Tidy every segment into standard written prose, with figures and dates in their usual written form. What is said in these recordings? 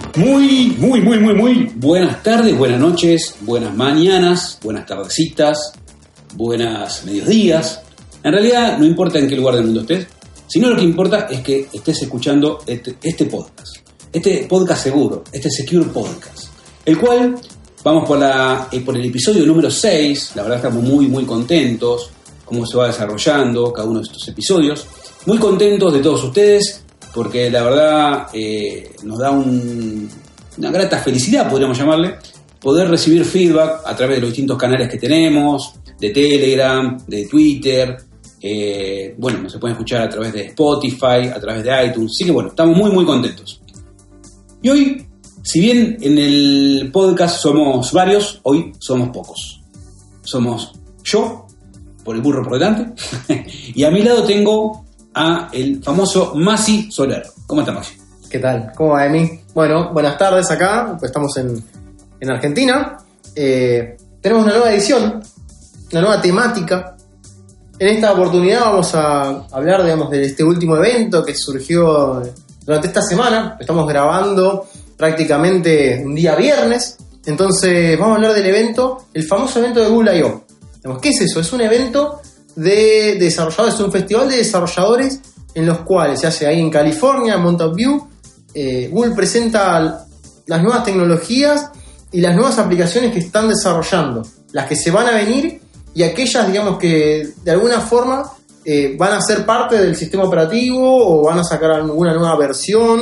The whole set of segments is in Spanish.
Muy buenas tardes, buenas noches, buenas mañanas, buenas tardecitas, buenas mediodías. En realidad no importa en qué lugar del mundo estés, sino lo que importa es que estés escuchando este podcast seguro, este Secure Podcast, el cual vamos por el episodio número 6. La verdad estamos muy contentos cómo se va desarrollando cada uno de estos episodios, muy contentos de todos ustedes, porque la verdad nos da una grata felicidad, podríamos llamarle, poder recibir feedback a través de los distintos canales que tenemos, de Telegram, de Twitter, nos se pueden escuchar a través de Spotify, a través de iTunes, así que bueno, estamos muy contentos. Y hoy, si bien en el podcast somos varios, hoy somos pocos. Somos yo, por el burro por delante, y a mi lado tengo a el famoso Masi Soler. ¿Cómo está, Maxi? ¿Qué tal? ¿Cómo va, Emi? Bueno, buenas tardes acá, pues estamos en Argentina. Tenemos una nueva edición, una nueva temática. En esta oportunidad vamos a hablar, de este último evento que surgió durante esta semana. Estamos grabando prácticamente un día viernes, entonces vamos a hablar del evento, el famoso evento de Google I.O. ¿Qué es eso? Es un evento de desarrolladores, es un festival de desarrolladores en los cuales se hace ahí en California, en Mountain View. Google presenta las nuevas tecnologías y las nuevas aplicaciones que están desarrollando, las que se van a venir y aquellas, que de alguna forma van a ser parte del sistema operativo o van a sacar alguna nueva versión.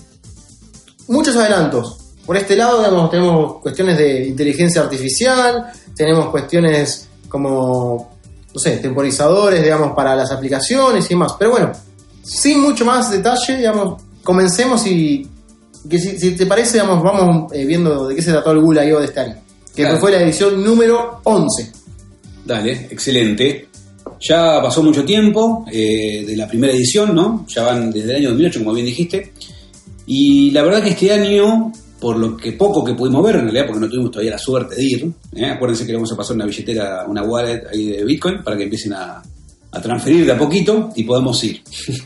Muchos adelantos. Por este lado, tenemos cuestiones de inteligencia artificial, tenemos cuestiones como, temporizadores, para las aplicaciones y demás. Pero bueno, sin mucho más detalle, comencemos y que si te parece, vamos viendo de qué se trató el Google I.O. de este año, que claro, fue la edición número 11. Dale, excelente. Ya pasó mucho tiempo de la primera edición, ¿no? Ya van desde el año 2008, como bien dijiste. Y la verdad que este año, por lo que poco que pudimos ver, en realidad, porque no tuvimos todavía la suerte de ir, acuérdense que le vamos a pasar una billetera, una wallet ahí de Bitcoin, para que empiecen a transferir de a poquito y podamos ir.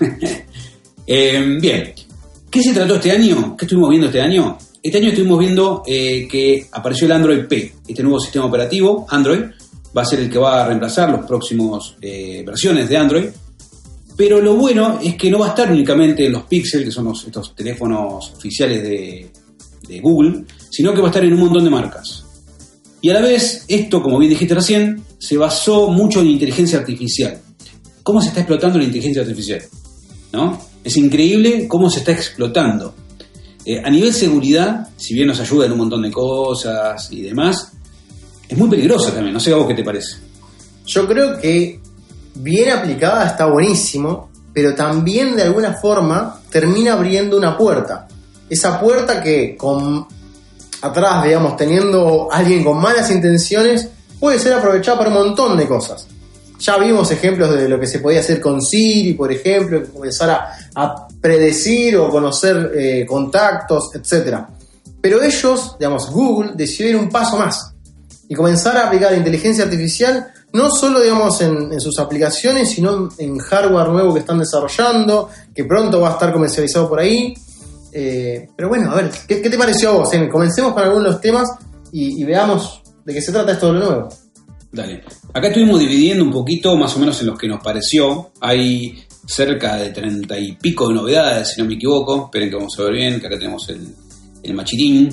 Bien, ¿qué se trató este año? ¿Qué estuvimos viendo este año? Este año estuvimos viendo que apareció el Android P, este nuevo sistema operativo. Android va a ser el que va a reemplazar los próximos versiones de Android. Pero lo bueno es que no va a estar únicamente en los Pixel, que son estos teléfonos oficiales de Google, sino que va a estar en un montón de marcas. Y a la vez, esto, como bien dijiste recién, se basó mucho en inteligencia artificial. ¿Cómo se está explotando la inteligencia artificial? ¿No? Es increíble cómo se está explotando. A nivel seguridad, si bien nos ayuda en un montón de cosas y demás, es muy peligrosa también. No sé a vos qué te parece. Yo creo que bien aplicada está buenísimo, pero también de alguna forma termina abriendo una puerta. Esa puerta que atrás, teniendo alguien con malas intenciones, puede ser aprovechada para un montón de cosas. Ya vimos ejemplos de lo que se podía hacer con Siri, por ejemplo, comenzar a predecir o conocer contactos, etc. Pero ellos, Google, decidió ir un paso más y comenzar a aplicar inteligencia artificial no solo, en sus aplicaciones, sino en hardware nuevo que están desarrollando, que pronto va a estar comercializado por ahí. Pero bueno, a ver, ¿qué te pareció a vos? Comencemos con algunos de los temas y veamos de qué se trata esto de lo nuevo. Dale. Acá estuvimos dividiendo un poquito más o menos en los que nos pareció. Hay cerca de 30 y pico de novedades, si no me equivoco. Esperen que vamos a ver bien, que acá tenemos el machirín.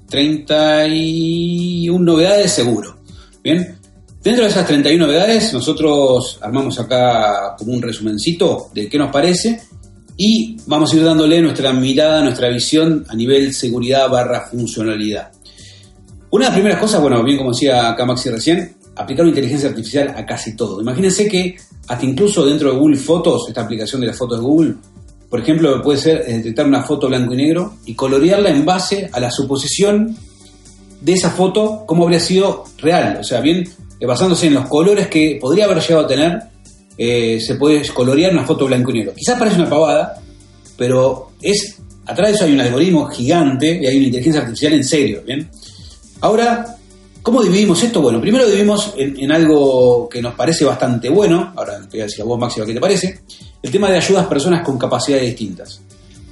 31 novedades seguro. Bien. Dentro de esas 31 novedades, nosotros armamos acá como un resumencito de qué nos parece y vamos a ir dándole nuestra mirada, nuestra visión a nivel seguridad / funcionalidad. Una de las primeras cosas, bien como decía acá Maxi recién, aplicar inteligencia artificial a casi todo. Imagínense que hasta incluso dentro de Google Fotos, esta aplicación de las fotos de Google, por ejemplo, puede ser detectar una foto blanco y negro y colorearla en base a la suposición de esa foto, cómo habría sido real. O sea, bien, basándose en los colores que podría haber llegado a tener, se puede colorear una foto blanco y negro. Quizás parece una pavada, pero atrás de eso hay un algoritmo gigante y hay una inteligencia artificial en serio, ¿bien? Ahora, ¿cómo dividimos esto? Bueno, primero dividimos en algo que nos parece bastante bueno. Ahora te voy a decir a vos, Maxi, ¿qué te parece? El tema de ayudas a personas con capacidades distintas.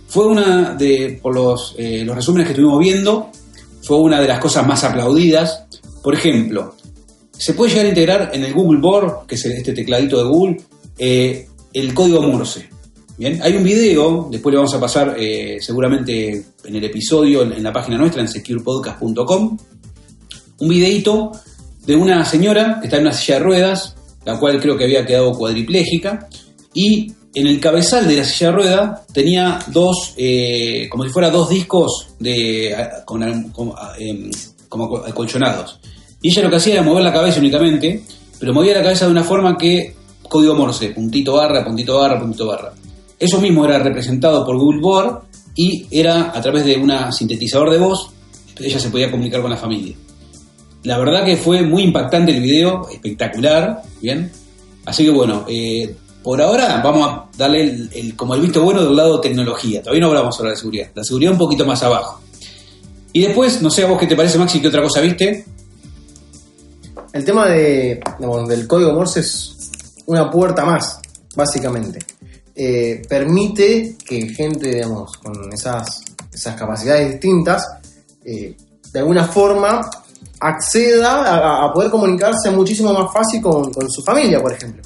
fue por los resúmenes que estuvimos viendo, fue una de las cosas más aplaudidas. Por ejemplo, se puede llegar a integrar en el Google Board, que es este tecladito de Google, el código Morse. Bien, hay un video, después le vamos a pasar seguramente en el episodio, en la página nuestra, en securepodcast.com, un videito de una señora que está en una silla de ruedas, la cual creo que había quedado cuadriplégica, y en el cabezal de la silla de ruedas tenía como si fuera dos discos como acolchonados. Y ella lo que hacía era mover la cabeza únicamente, pero movía la cabeza de una forma que código Morse, puntito barra, puntito barra, puntito barra. Eso mismo era representado por Google Board y era a través de un sintetizador de voz, ella se podía comunicar con la familia. La verdad que fue muy impactante el video, espectacular, ¿bien? Así que bueno, por ahora vamos a darle como el visto bueno del lado tecnología. Todavía no hablamos sobre la seguridad. La seguridad un poquito más abajo. Y después, no sé a vos qué te parece, Maxi, ¿qué otra cosa viste? El tema del código Morse es una puerta más, básicamente. Permite que gente, digamos, con esas capacidades distintas, de alguna forma acceda a poder comunicarse muchísimo más fácil con su familia, por ejemplo.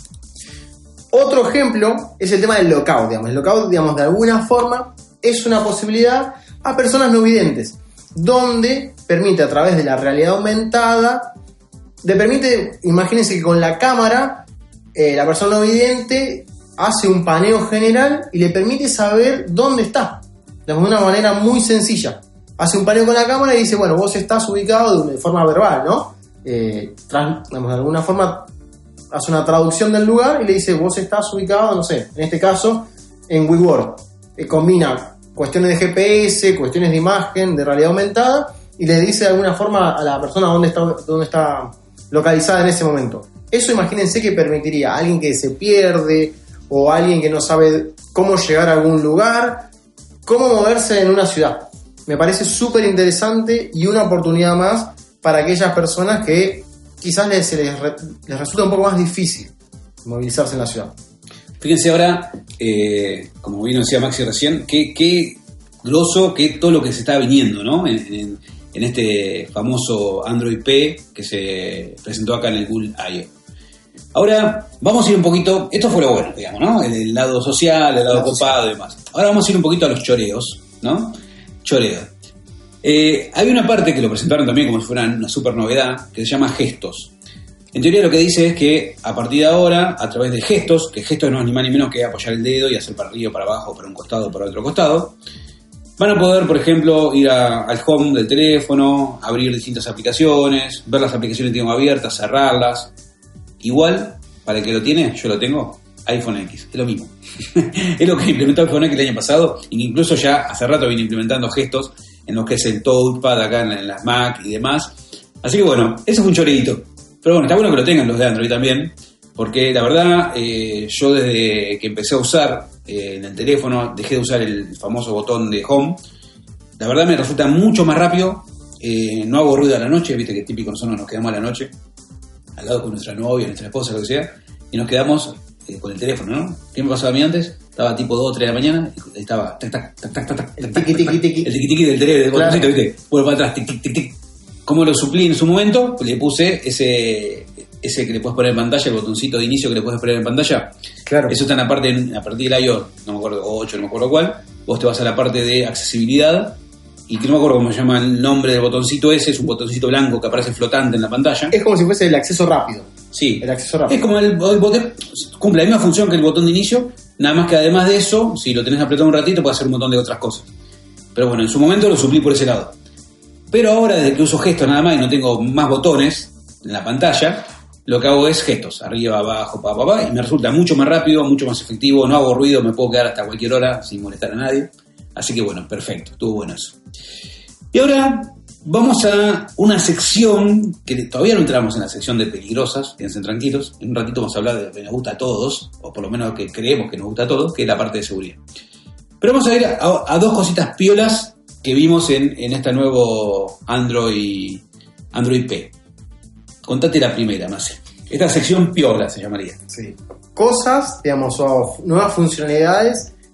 Otro ejemplo es el tema del lockout, digamos. El lockout, digamos, de alguna forma es una posibilidad a personas no videntes, donde permite a través de la realidad aumentada, imagínense que con la cámara, la persona no vidente hace un paneo general y le permite saber dónde está, de una manera muy sencilla. Hace un paneo con la cámara y dice, bueno, vos estás ubicado de forma verbal, ¿no? De alguna forma hace una traducción del lugar y le dice, vos estás ubicado, no sé, en este caso, en WeWork. Combina cuestiones de GPS, cuestiones de imagen, de realidad aumentada, y le dice de alguna forma a la persona dónde está localizada en ese momento. Eso, imagínense que permitiría a alguien que se pierde o a alguien que no sabe cómo llegar a algún lugar, cómo moverse en una ciudad. Me parece súper interesante y una oportunidad más para aquellas personas que quizás les resulta un poco más difícil movilizarse en la ciudad. Fíjense ahora, como bien decía Maxi recién, qué grosso que todo lo que se está viniendo, ¿no? En este famoso Android P que se presentó acá en el Google I.O. Ahora vamos a ir un poquito, esto fue lo bueno, digamos, ¿no? El lado social, el lado copado y demás. Ahora vamos a ir un poquito a los choreos, ¿no? Choreo. Hay una parte que lo presentaron también como si fuera una super novedad, que se llama gestos. En teoría lo que dice es que a partir de ahora, a través de gestos, que gestos no es ni más ni menos que apoyar el dedo y hacer para arriba, para abajo, para un costado, para otro costado, van a poder, por ejemplo, ir al home del teléfono, abrir distintas aplicaciones, ver las aplicaciones que tengo abiertas, cerrarlas. Igual, para el que lo tiene, yo lo tengo, iPhone X, es lo mismo. Es lo que implementó iPhone X el año pasado, y que incluso ya hace rato viene implementando gestos en lo que es el touchpad acá en las Mac y demás. Así que bueno, ese fue un choreíto. Pero bueno, está bueno que lo tengan los de Android también, porque la verdad, yo desde que empecé a usar en el teléfono, dejé de usar el famoso botón de Home. La verdad me resulta mucho más rápido, no hago ruido a la noche, viste que típico nosotros nos quedamos a la noche, al lado con nuestra novia, nuestra esposa, lo que sea, y nos quedamos con el teléfono, ¿no? ¿Qué me pasaba a mí antes? Estaba tipo 2 o 3 de la mañana y estaba tac, tac, tac, tac, tac, tac, el tiqui tiqui tiqui, el tiqui tiqui del teléfono, del botoncito, ¿viste? Vuelvo para atrás, tic, tic, tic, tic. ¿Cómo lo suplí en su momento? Pues le puse ese que le puedes poner en pantalla, el botoncito de inicio que le puedes poner en pantalla. Claro. Eso está en la parte, a partir del iOS, no me acuerdo, 8, no me acuerdo cuál. Vos te vas a la parte de accesibilidad y que no me acuerdo cómo se llama el nombre del botoncito ese, es un botoncito blanco que aparece flotante en la pantalla. Es como si fuese el acceso rápido. Sí, el acceso rápido. Es como el botón, cumple la misma función que el botón de inicio, nada más que además de eso, si lo tenés apretado un ratito, puede hacer un montón de otras cosas. Pero bueno, en su momento lo suplí por ese lado. Pero ahora, desde que uso gestos nada más y no tengo más botones en la pantalla, lo que hago es gestos, arriba, abajo, y me resulta mucho más rápido, mucho más efectivo, no hago ruido, me puedo quedar hasta cualquier hora sin molestar a nadie. Así que bueno, perfecto, estuvo bueno eso. Y ahora vamos a una sección que todavía no entramos en la sección de peligrosas, quédense tranquilos, en un ratito vamos a hablar de lo que nos gusta a todos, o por lo menos lo que creemos que nos gusta a todos, que es la parte de seguridad. Pero vamos a ir a dos cositas piolas que vimos en este nuevo Android P. Contate la primera, Masi. Esta sección piola se llamaría. Sí. Cosas, digamos, o nuevas funcionalidades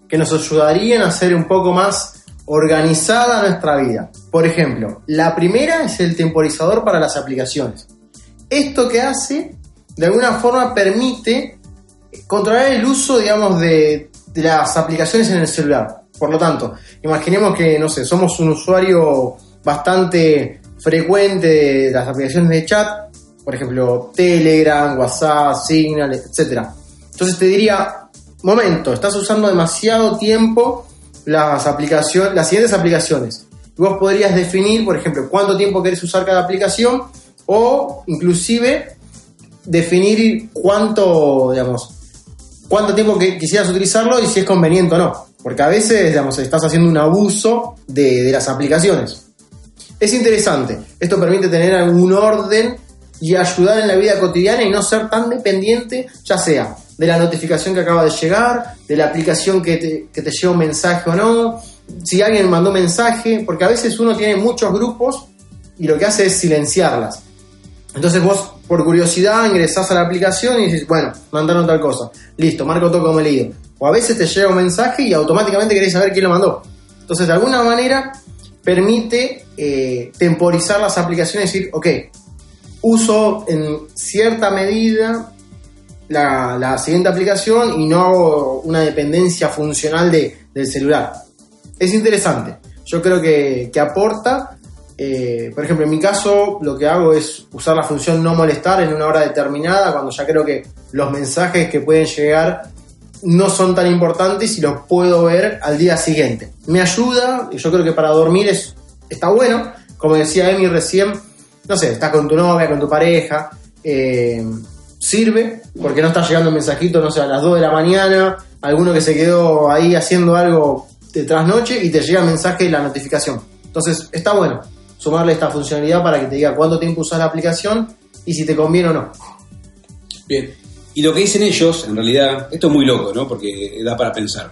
que nos ayudarían a hacer un poco más organizada nuestra vida. Por ejemplo, la primera es el temporizador para las aplicaciones. Esto que hace, de alguna forma, permite controlar el uso, digamos, de las aplicaciones en el celular. Por lo tanto, imaginemos que, no sé, somos un usuario bastante frecuente de las aplicaciones de chat, por ejemplo, Telegram, WhatsApp, Signal, etc. Entonces te diría, momento, estás usando demasiado tiempo las siguientes aplicaciones. Y vos podrías definir, por ejemplo, cuánto tiempo querés usar cada aplicación, o inclusive definir cuánto tiempo quisieras utilizarlo y si es conveniente o no. Porque a veces, digamos, estás haciendo un abuso de las aplicaciones. Es interesante. Esto permite tener algún orden y ayudar en la vida cotidiana y no ser tan dependiente, ya sea de la notificación que acaba de llegar, de la aplicación que te llega un mensaje o no, si alguien mandó mensaje, porque a veces uno tiene muchos grupos y lo que hace es silenciarlas. Entonces vos, por curiosidad, ingresás a la aplicación y dices, bueno, mandaron tal cosa. Listo, marco todo como leído. O a veces te llega un mensaje y automáticamente querés saber quién lo mandó. Entonces, de alguna manera, permite temporizar las aplicaciones y decir, ok, uso en cierta medida la siguiente aplicación y no hago una dependencia funcional del celular. Es interesante. Yo creo que aporta. Por ejemplo, en mi caso, lo que hago es usar la función no molestar en una hora determinada, cuando ya creo que los mensajes que pueden llegar no son tan importantes y los puedo ver al día siguiente. Me ayuda, y yo creo que para dormir está bueno. Como decía Emi recién, no sé, estás con tu novia, con tu pareja, sirve, porque no está llegando un mensajito, no sé, a las 2 de la mañana, alguno que se quedó ahí haciendo algo de trasnoche y te llega el mensaje y la notificación. Entonces, está bueno sumarle esta funcionalidad para que te diga cuánto tiempo usas la aplicación y si te conviene o no. Bien, y lo que dicen ellos, en realidad, esto es muy loco, ¿no? Porque da para pensar.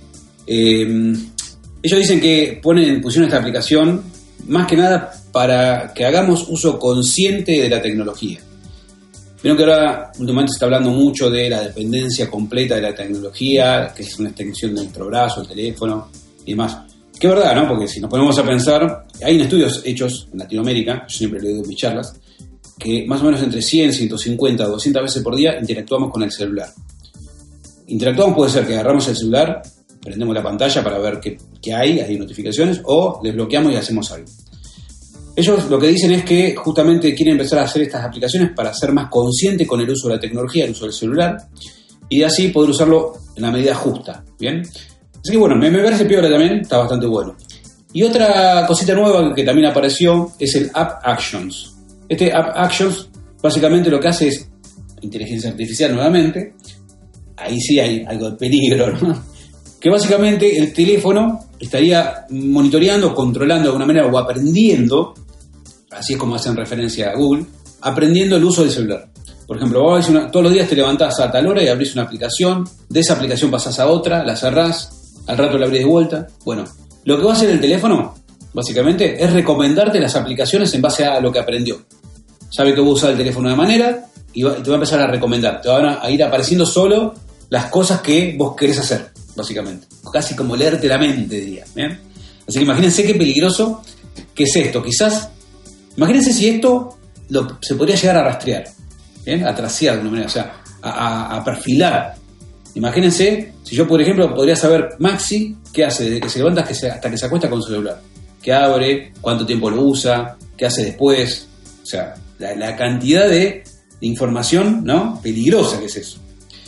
Ellos dicen que pusieron esta aplicación más que nada para que hagamos uso consciente de la tecnología. Vieron que ahora últimamente se está hablando mucho de la dependencia completa de la tecnología, que es una extensión de nuestro brazo, el teléfono y demás. Que es verdad, ¿no? Porque si nos ponemos a pensar, hay estudios hechos en Latinoamérica, yo siempre lo digo en mis charlas, que más o menos entre 100, 150, 200 veces por día interactuamos con el celular. Interactuamos puede ser que agarramos el celular, prendemos la pantalla para ver qué hay notificaciones, o desbloqueamos y hacemos algo. Ellos lo que dicen es que justamente quieren empezar a hacer estas aplicaciones para ser más consciente con el uso de la tecnología, el uso del celular, y de así poder usarlo en la medida justa, ¿bien? Así que bueno, me parece piola también, está bastante bueno. Y otra cosita nueva que también apareció es el App Actions. Este App Actions básicamente lo que hace es inteligencia artificial nuevamente. Ahí sí hay algo de peligro, ¿no? Que básicamente el teléfono estaría monitoreando, controlando de alguna manera o aprendiendo, así es como hacen referencia a Google, aprendiendo el uso del celular. Por ejemplo, vos todos los días te levantás a tal hora y abrís una aplicación, de esa aplicación pasás a otra, la cerrás, al rato la abrís de vuelta. Bueno, lo que va a hacer el teléfono, básicamente, es recomendarte las aplicaciones en base a lo que aprendió. Sabe que vos usás el teléfono de manera y te va a empezar a recomendar. Te van a ir apareciendo solo las cosas que vos querés hacer, básicamente. Casi como leerte la mente, diría. ¿Bien? Así que imagínense qué peligroso que es esto. Quizás, imagínense si esto se podría llegar a rastrear, ¿bien? A tracear de alguna manera, o sea, a perfilar. Imagínense si yo, por ejemplo, podría saber Maxi qué hace desde que se levanta hasta que se acuesta con su celular. Qué abre, cuánto tiempo lo usa, qué hace después. O sea, la cantidad de información, ¿no? Peligrosa que es eso.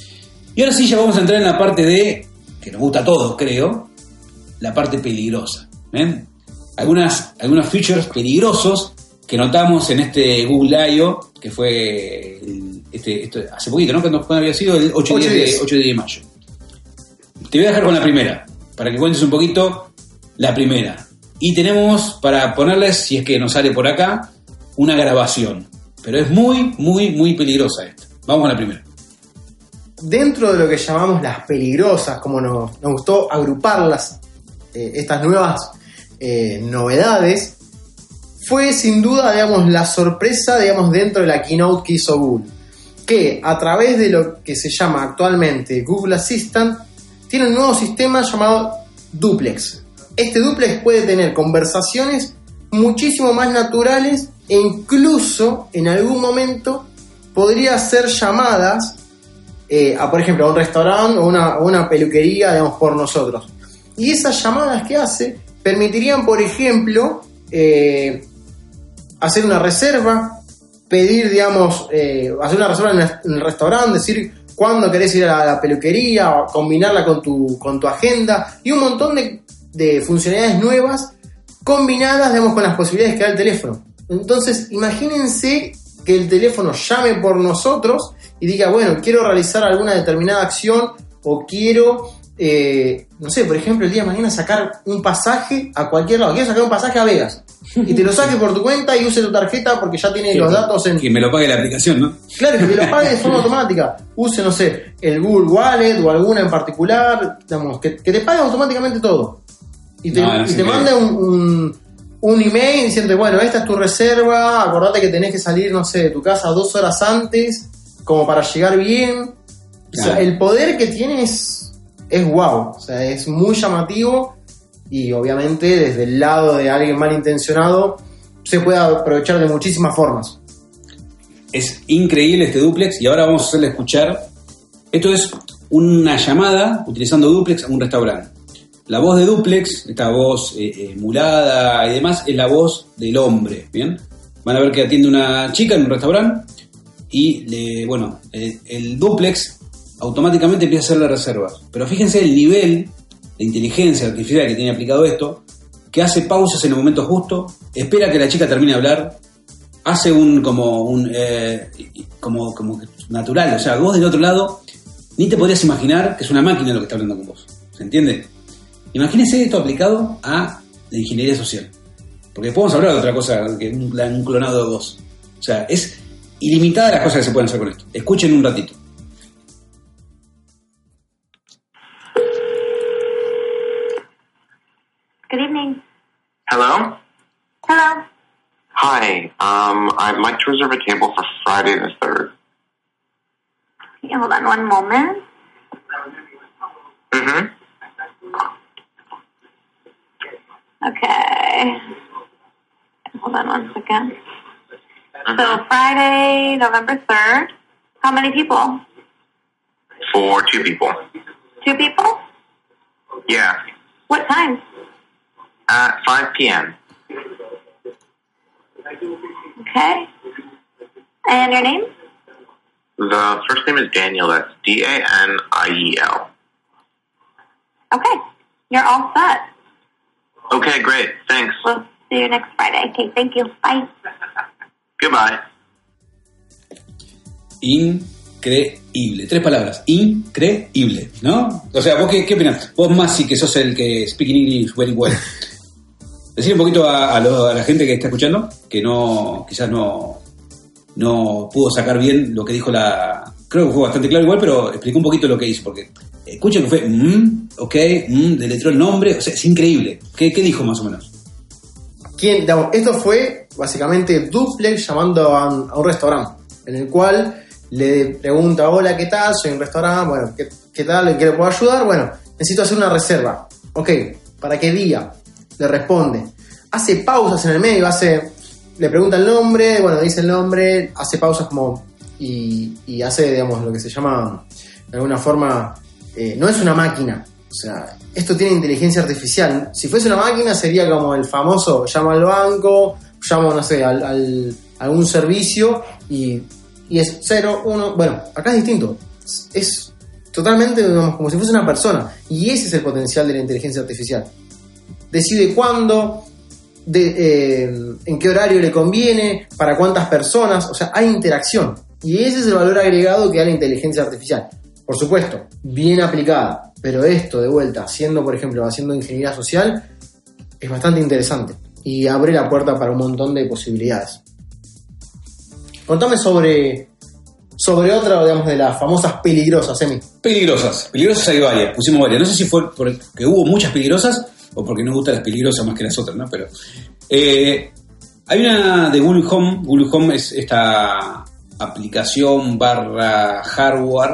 Y ahora sí ya vamos a entrar en la parte que nos gusta a todos, creo, la parte peligrosa. ¿Ven? Algunos features peligrosos que notamos en este Google I.O., que fue hace poquito, ¿no? ¿Cuándo había sido? El 8 de mayo. Te voy a dejar con la primera, para que cuentes un poquito la primera. Y tenemos para ponerles, si es que nos sale por acá, una grabación. Pero es muy, muy, muy peligrosa esta. Vamos con la primera. Dentro de lo que llamamos las peligrosas, como nos gustó agruparlas, estas nuevas novedades, fue sin duda, digamos, la sorpresa, digamos, dentro de la keynote que hizo Google, que a través de lo que se llama actualmente Google Assistant tiene un nuevo sistema llamado Duplex. Este Duplex puede tener conversaciones muchísimo más naturales e incluso en algún momento podría hacer llamadas por ejemplo, a un restaurante o una peluquería, digamos, por nosotros. Y esas llamadas que hace permitirían, por ejemplo, hacer una reserva, pedir, digamos, hacer una reserva en el restaurante, decir cuándo querés ir a la peluquería, o combinarla con tu agenda, y un montón de funcionalidades nuevas combinadas, digamos, con las posibilidades que da el teléfono. Entonces, imagínense que el teléfono llame por nosotros y diga, bueno, quiero realizar alguna determinada acción o quiero, no sé, por ejemplo, el día de mañana sacar un pasaje a cualquier lado. Quiero sacar un pasaje a Vegas y te lo saque por tu cuenta y use tu tarjeta porque ya tiene los datos en... Que me lo pague la aplicación, ¿no? Claro, que me lo pague de forma automática. Use, no sé, el Google Wallet o alguna en particular, digamos, que te pague automáticamente todo. Y te manda un email diciendo, bueno, esta es tu reserva, acordate que tenés que salir, no sé, de tu casa 2 horas antes, como para llegar bien. O sea, el poder que tiene es wow, o sea, es muy llamativo y obviamente desde el lado de alguien malintencionado se puede aprovechar de muchísimas formas. Es increíble este Duplex y ahora vamos a hacerle escuchar. Esto es una llamada utilizando Duplex a un restaurante. La voz de Duplex, esta voz emulada y demás, es la voz del hombre, ¿bien? Van a ver que atiende una chica en un restaurante y, el Duplex automáticamente empieza a hacer la reserva. Pero fíjense el nivel de inteligencia artificial que tiene aplicado esto, que hace pausas en el momento justo, espera que la chica termine de hablar, hace como natural, o sea, vos del otro lado ni te podrías imaginar que es una máquina lo que está hablando con vos, ¿se entiende? Imagínense esto aplicado a la ingeniería social. Porque después vamos a hablar de otra cosa que un clonado de voz. O sea, es ilimitada las cosas que se pueden hacer con esto. Escuchen un ratito. Good evening. Hello? Hello. Hi. I'd like to reserve a table for Friday the 3rd. Yeah, hold on one moment. Mm-hmm. Okay. Hold on one second. Mm-hmm. So Friday, November 3rd. How many people? For 2 people. 2 people? Yeah. What time? At 5 p.m. Okay. And your name? The first name is Daniel. That's Daniel. Okay. You're all set. Okay, great. Thanks. We'll see you next Friday. Okay, thank you. Bye. Goodbye. Increíble. 3 palabras. Increíble, ¿no? O sea, ¿vos qué opinás? Vos, Masi, que sos el que speaking English very well. Decir un poquito a la gente que está escuchando, que quizás no pudo sacar bien lo que dijo creo que fue bastante claro igual, pero explicó un poquito lo que hizo, porque escuchen que fue, deletró el nombre, o sea, es increíble. ¿Qué dijo más o menos? Esto fue básicamente Duplex llamando a un restaurante, en el cual le pregunta, hola, ¿qué tal? Soy un restaurante, bueno, ¿qué tal? ¿En qué le puedo ayudar? Bueno, necesito hacer una reserva. Ok, ¿para qué día? Le responde. Hace pausas en el medio, le pregunta el nombre, bueno, dice el nombre, hace pausas como y hace, digamos, lo que se llama de alguna forma, no es una máquina, o sea, esto tiene inteligencia artificial. Si fuese una máquina sería como el famoso, llama al banco, llama, no sé, a algún servicio y es 0, 1, bueno, acá es distinto, es totalmente, digamos, como si fuese una persona, y ese es el potencial de la inteligencia artificial. Decide cuándo, en qué horario le conviene, para cuántas personas, o sea, hay interacción. Y ese es el valor agregado que da la inteligencia artificial. Por supuesto, bien aplicada, pero esto de vuelta, por ejemplo, haciendo ingeniería social, es bastante interesante y abre la puerta para un montón de posibilidades. Contame sobre otra, digamos, de las famosas peligrosas, Emi. Peligrosas hay varias, pusimos varias. No sé si fue porque hubo muchas peligrosas o porque nos gustan las peligrosas más que las otras, ¿no? Pero hay una de Google Home. Google Home es esta aplicación / hardware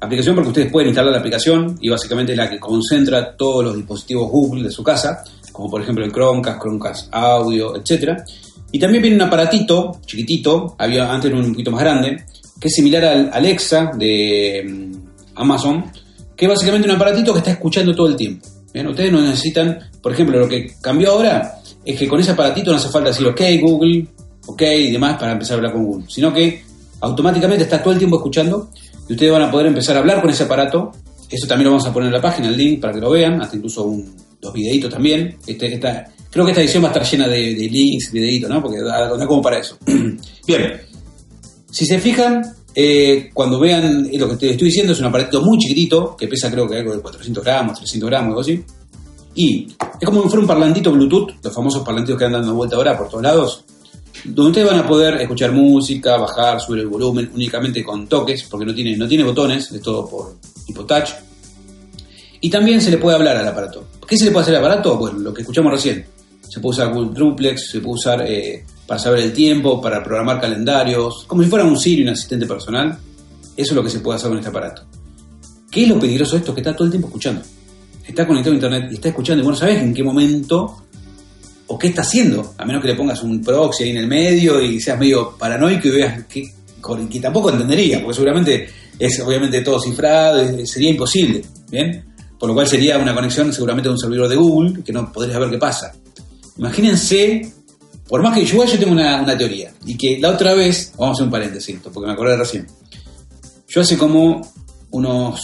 aplicación porque ustedes pueden instalar la aplicación y básicamente es la que concentra todos los dispositivos Google de su casa, como por ejemplo el Chromecast Audio, etcétera. Y también viene un aparatito chiquitito, había antes un poquito más grande, que es similar al Alexa de Amazon, que es básicamente un aparatito que está escuchando todo el tiempo. Bien, ustedes no necesitan, por ejemplo, lo que cambió ahora es que con ese aparatito no hace falta decir ok Google, ok y demás para empezar a hablar con Google, sino que automáticamente está todo el tiempo escuchando y ustedes van a poder empezar a hablar con ese aparato. Eso también lo vamos a poner en la página, el link para que lo vean, hasta incluso dos videitos también. Creo que esta edición va a estar llena de links, videitos, ¿no? Porque da como para eso. Bien, si se fijan, cuando vean lo que te estoy diciendo, es un aparatito muy chiquitito, que pesa creo que algo de 400 gramos, 300 gramos, algo así. Y es como si fuera un parlantito Bluetooth, los famosos parlantitos que andan dando vuelta ahora por todos lados, donde ustedes van a poder escuchar música, bajar, subir el volumen únicamente con toques, porque no tiene botones, es todo por tipo touch. Y también se le puede hablar al aparato. ¿Qué se le puede hacer al aparato? Bueno, lo que escuchamos recién. Se puede usar Google Duplex, se puede usar para saber el tiempo, para programar calendarios, como si fuera un Siri, un asistente personal. Eso es lo que se puede hacer con este aparato. ¿Qué es lo peligroso de esto? Que está todo el tiempo escuchando. Está conectado a internet y está escuchando y bueno, ¿sabes en qué momento o qué está haciendo? A menos que le pongas un proxy ahí en el medio y seas medio paranoico y veas que tampoco entendería, porque seguramente es obviamente todo cifrado, sería imposible, ¿bien? Por lo cual sería una conexión seguramente de un servidor de Google que no podrías ver qué pasa. Imagínense, por más que yo tengo una teoría, y que la otra vez, vamos a hacer un paréntesis, porque me acordé recién. Yo hace como unos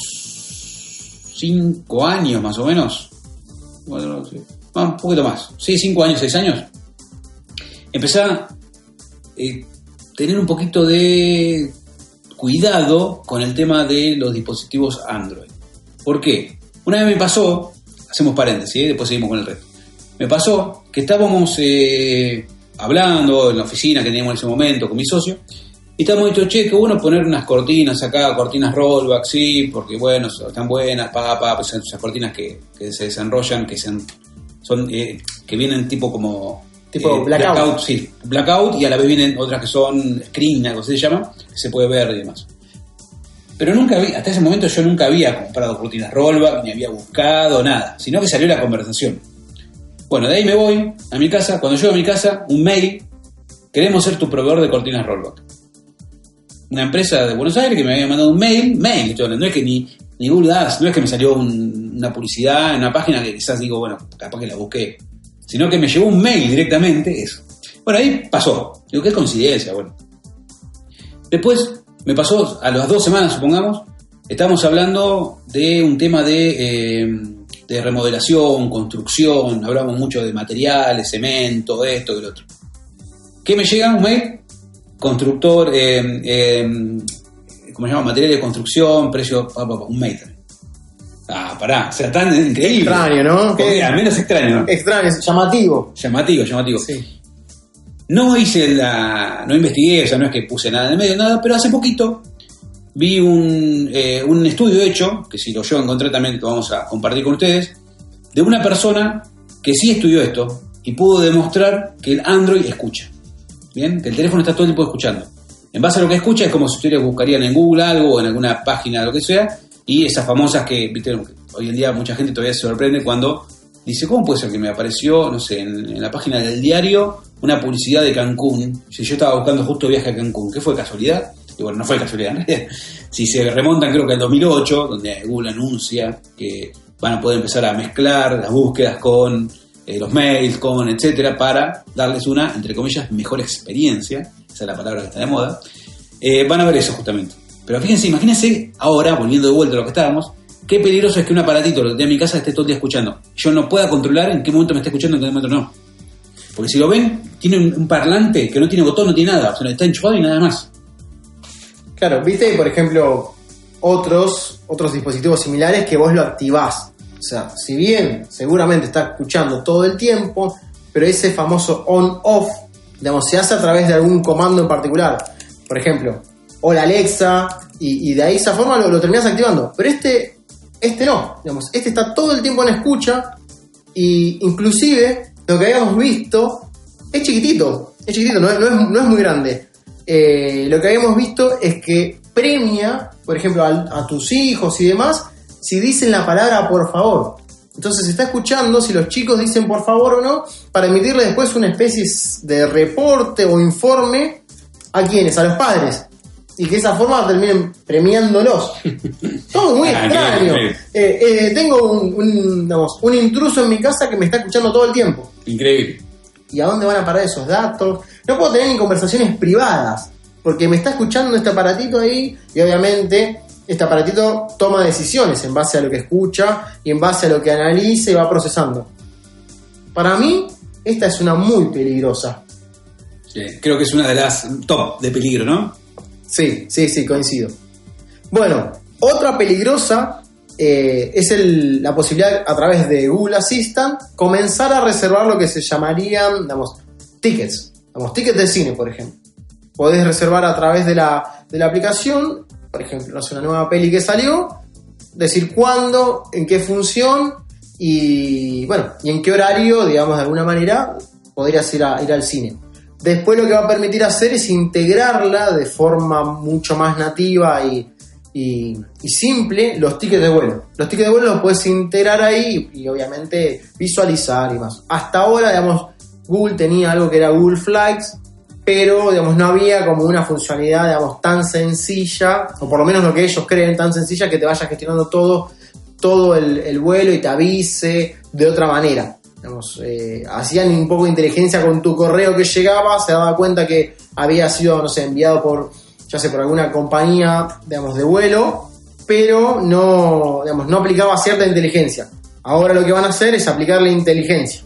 5 años más o menos, bueno, no sé, un poquito más, sí, 5 años, 6 años, empecé a tener un poquito de cuidado con el tema de los dispositivos Android. ¿Por qué? Una vez me pasó, hacemos paréntesis, después seguimos con el resto. Me pasó que estábamos hablando en la oficina que teníamos en ese momento con mi socio, y estábamos diciendo, che, qué bueno poner unas cortinas acá, cortinas rollback, sí, porque bueno, están buenas, pues esas cortinas que se desenrollan, que vienen tipo como... Tipo blackout. Sí, blackout, y a la vez vienen otras que son screen, algo así se llama, que se puede ver y demás. Pero hasta ese momento yo nunca había comprado cortinas rollback, ni había buscado nada, sino que salió la conversación. Bueno, de ahí me voy a mi casa. Cuando llego a mi casa, un mail: queremos ser tu proveedor de cortinas rollback. Una empresa de Buenos Aires que me había mandado un mail, no es que ni Google Ads, no es que me salió una publicidad en una página que quizás digo, bueno, capaz que la busqué, sino que me llegó un mail directamente, eso. Bueno, ahí pasó. Digo, qué coincidencia, bueno. Después me pasó, a las 2 semanas, supongamos, estábamos hablando de un tema de remodelación, construcción, hablamos mucho de materiales, cemento, esto y lo otro. ¿Qué me llega? Un mail, constructor, ¿cómo se llama? Materiales de construcción, precio, un mail también. Pará, o sea, tan increíble. Extraño, ¿no? Al menos extraño, ¿no? Extraño, llamativo. Llamativo. Sí. No investigué, o sea, no es que puse nada en el medio, nada, pero hace poquito vi un estudio hecho, que si lo yo encontré también lo vamos a compartir con ustedes, de una persona que sí estudió esto y pudo demostrar que el Android escucha. Bien, que el teléfono está todo el tiempo escuchando. En base a lo que escucha es como si ustedes buscarían en Google algo o en alguna página, lo que sea, y esas famosas que, viste, hoy en día mucha gente todavía se sorprende cuando dice, ¿cómo puede ser que me apareció, no sé, en la página del diario una publicidad de Cancún? Si yo estaba buscando justo viaje a Cancún, ¿qué fue casualidad? Y bueno, no fue casualidad, ¿no? Si se remontan creo que al 2008, donde Google anuncia que van a poder empezar a mezclar las búsquedas con los mails, con etcétera, para darles una, entre comillas, mejor experiencia, esa es la palabra que está de moda, van a ver eso justamente. Pero fíjense, imagínense ahora, volviendo de vuelta a lo que estábamos, qué peligroso es que un aparatito, lo que tenga en mi casa, esté todo el día escuchando. Yo no pueda controlar en qué momento me está escuchando y en qué momento no. Porque si lo ven, tiene un parlante que no tiene botón, no tiene nada, o sea, está enchufado y nada más. Claro, viste, por ejemplo, otros dispositivos similares que vos lo activás. O sea, si bien seguramente está escuchando todo el tiempo, pero ese famoso on-off, digamos, se hace a través de algún comando en particular. Por ejemplo, hola Alexa, y de ahí esa forma lo terminás activando. Pero este no, digamos, este está todo el tiempo en escucha, y inclusive lo que habíamos visto es chiquitito, no es muy grande. Lo que habíamos visto es que premia, por ejemplo, a tus hijos y demás, si dicen la palabra por favor. Entonces se está escuchando si los chicos dicen por favor o no, para emitirle después una especie de reporte o informe a quienes, a los padres. Y que de esa forma terminen premiándolos. Todo muy extraño. Tengo un intruso en mi casa que me está escuchando todo el tiempo. Increíble. ¿Y a dónde van a parar esos datos? No puedo tener ni conversaciones privadas, porque me está escuchando este aparatito ahí, y obviamente este aparatito toma decisiones en base a lo que escucha y en base a lo que analiza y va procesando. Para mí, esta es una muy peligrosa. Sí, creo que es una de las top de peligro, ¿no? Sí, coincido. Bueno, otra peligrosa es la posibilidad a través de Google Assistant comenzar a reservar lo que se llamarían, tickets. Tickets de cine, por ejemplo. Podés reservar a través de la aplicación, por ejemplo, no sé, una nueva peli que salió, decir cuándo, en qué función y en qué horario, digamos, de alguna manera podrías ir al cine. Después lo que va a permitir hacer es integrarla de forma mucho más nativa y simple los tickets de vuelo. Los tickets de vuelo los puedes integrar ahí y obviamente visualizar y más. Hasta ahora, digamos, Google tenía algo que era Google Flights, pero digamos no había como una funcionalidad, digamos, tan sencilla, o por lo menos lo que ellos creen tan sencilla, que te vaya gestionando todo el vuelo y te avise de otra manera. Digamos, hacían un poco de inteligencia con tu correo que llegaba, se daba cuenta que había sido, enviado por alguna compañía, digamos, de vuelo, pero no aplicaba cierta inteligencia. Ahora lo que van a hacer es aplicarle inteligencia.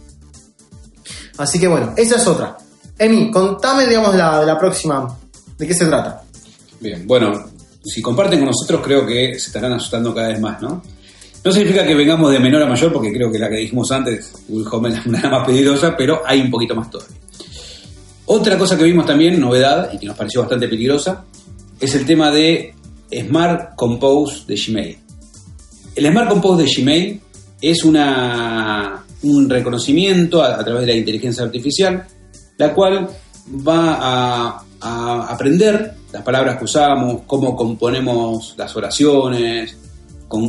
Así que bueno, esa es otra. Emi, contame, digamos, de la próxima, ¿de qué se trata? Bien, bueno, si comparten con nosotros creo que se estarán asustando cada vez más, ¿no? No significa que vengamos de menor a mayor, porque creo que la que dijimos antes, Google Home es una más peligrosa, pero hay un poquito más todavía. Otra cosa que vimos también, novedad, y que nos pareció bastante peligrosa, es el tema de Smart Compose de Gmail. El Smart Compose de Gmail es un reconocimiento a través de la inteligencia artificial, la cual va a aprender las palabras que usamos, cómo componemos las oraciones, con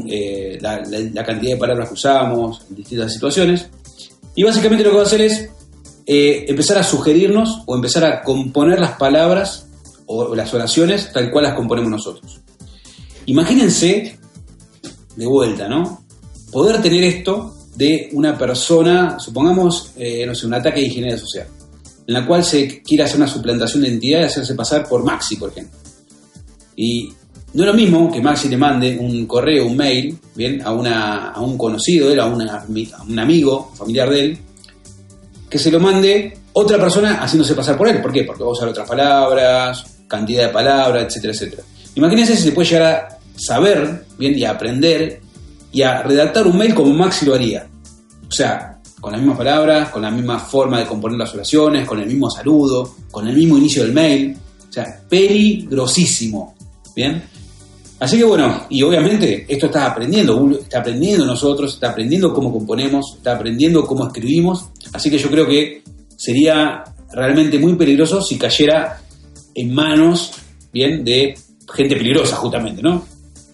la cantidad de palabras que usamos en distintas situaciones, y básicamente lo que va a hacer es empezar a sugerirnos o empezar a componer las palabras o las oraciones tal cual las componemos nosotros. Imagínense, de vuelta, ¿no? Poder tener esto de una persona, supongamos, un ataque de ingeniería social, en la cual se quiere hacer una suplantación de identidad y hacerse pasar por Maxi, por ejemplo. Y no es lo mismo que Maxi le mande un correo, un mail, bien, a un conocido de él, a un amigo, familiar de él, que se lo mande otra persona haciéndose pasar por él. ¿Por qué? Porque va a usar otras palabras, cantidad de palabras, etcétera, etcétera. Imagínense si se puede llegar a saber, bien, y a aprender y a redactar un mail como Maxi lo haría. O sea, con las mismas palabras, con la misma forma de componer las oraciones, con el mismo saludo, con el mismo inicio del mail. O sea, peligrosísimo. ¿Bien? Así que bueno, y obviamente esto está aprendiendo, Google está aprendiendo nosotros, está aprendiendo cómo componemos, está aprendiendo cómo escribimos. Así que yo creo que sería realmente muy peligroso si cayera en manos, bien, de gente peligrosa justamente, ¿no?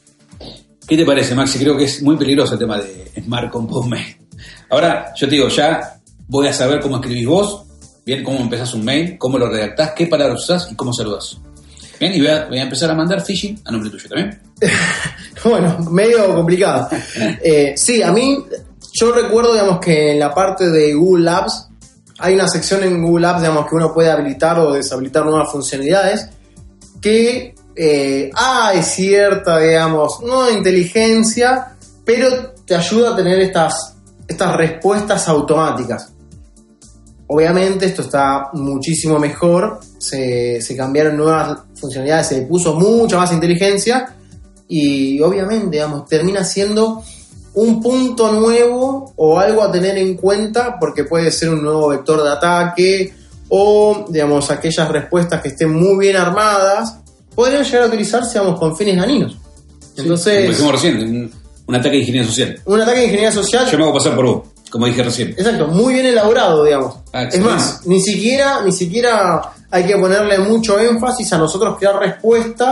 ¿Qué te parece, Maxi? Creo que es muy peligroso el tema de Smart Compose Mail. Ahora, yo te digo, ya voy a saber cómo escribís vos, bien, cómo empezás un mail, cómo lo redactás, qué palabras usás y cómo saludás. Bien, y voy a empezar a mandar phishing a nombre tuyo también. Bueno, medio complicado. Sí, a mí, yo recuerdo, digamos, que en la parte de Google Apps, hay una sección en Google Apps, digamos, que uno puede habilitar o deshabilitar nuevas funcionalidades, que hay cierta, digamos, no inteligencia, pero te ayuda a tener estas respuestas automáticas. Obviamente esto está muchísimo mejor, se cambiaron nuevas funcionalidades, se le puso mucha más inteligencia y obviamente, digamos, termina siendo un punto nuevo o algo a tener en cuenta porque puede ser un nuevo vector de ataque o, digamos, aquellas respuestas que estén muy bien armadas podrían llegar a utilizarse, digamos, con fines dañinos. Entonces, como dijimos recién, un ataque de ingeniería social. Un ataque de ingeniería social. Yo me hago pasar por vos, como dije recién. Exacto, muy bien elaborado, digamos. Es más, ni siquiera hay que ponerle mucho énfasis a nosotros crear respuestas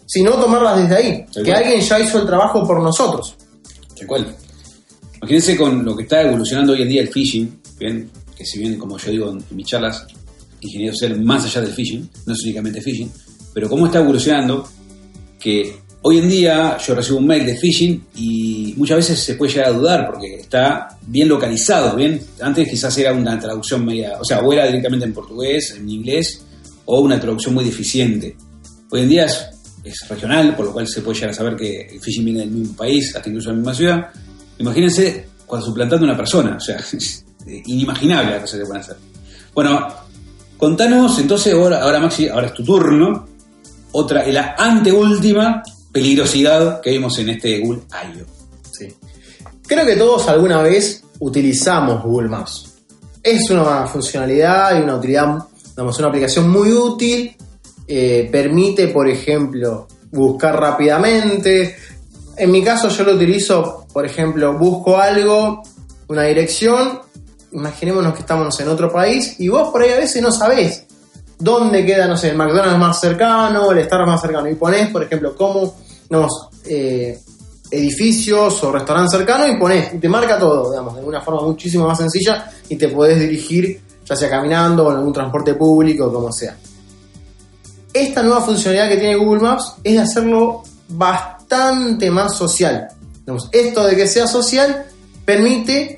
sino tomarlas desde ahí, Tal que cual. alguien ya hizo el trabajo por nosotros. Tal cual. Imagínense con lo que está evolucionando hoy en día el phishing, bien, que si bien, como yo digo en mis charlas, ingeniero social más allá del phishing, no es únicamente phishing, pero cómo está evolucionando, que hoy en día yo recibo un mail de phishing y muchas veces se puede llegar a dudar porque está bien localizado, bien. Antes quizás era una traducción media, o sea, o era directamente en portugués, en inglés, o una traducción muy deficiente. Hoy en día es regional, por lo cual se puede llegar a saber que el phishing viene del mismo país, hasta incluso de la misma ciudad. Imagínense cuando suplantando a una persona, o sea, es inimaginable las cosas que pueden hacer. Bueno, contanos entonces, ahora Maxi, ahora es tu turno, la anteúltima peligrosidad que vimos en este Google I.O. Sí. Creo que todos alguna vez utilizamos Google Maps. Es una funcionalidad y una utilidad, digamos, una aplicación muy útil. Permite, por ejemplo, buscar rápidamente. En mi caso yo lo utilizo, por ejemplo, busco algo, una dirección, imaginémonos que estamos en otro país y vos por ahí a veces no sabés dónde queda, no sé, el McDonald's más cercano, el Starbucks más cercano, y ponés, por ejemplo, edificios o restaurantes cercanos y ponés, y te marca todo, digamos, de una forma muchísimo más sencilla y te podés dirigir ya sea caminando o en algún transporte público o como sea. Esta nueva funcionalidad que tiene Google Maps es de hacerlo bastante más social. Digamos, esto de que sea social permite,